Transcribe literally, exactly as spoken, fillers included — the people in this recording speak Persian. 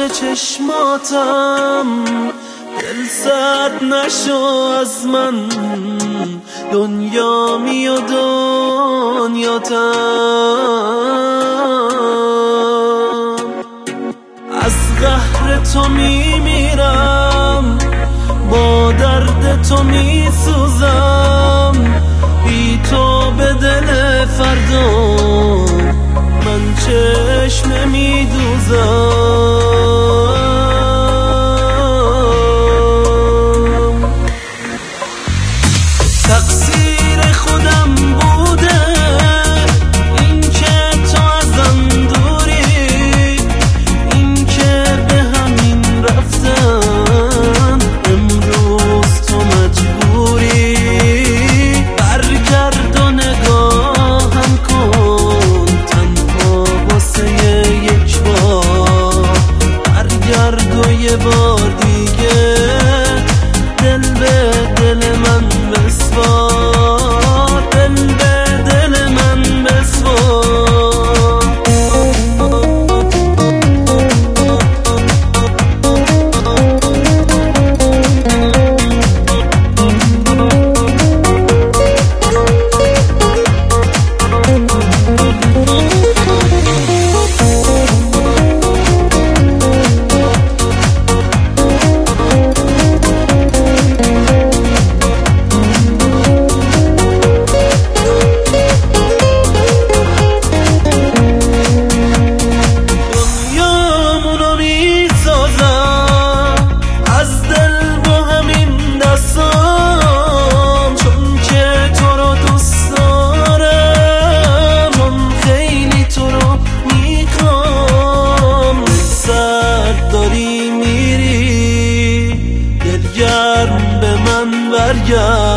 چشماتم، دل سرد نشو از من، دنیا می و دنیاتم. از قهر تو می میرم، با درد تو می سوزم، بی تو به دل فردا من چشم نمی دوزم. تقصیر خودم بوده این که تو ازم دوری، این که به همین رفتن امروز تو مجبوری. برگرد و نگاهم کن تنها واسه یک بار، برگرد و یه بار دیگه دل به دل من بسپار، دل به دل من بسپار. Yeah.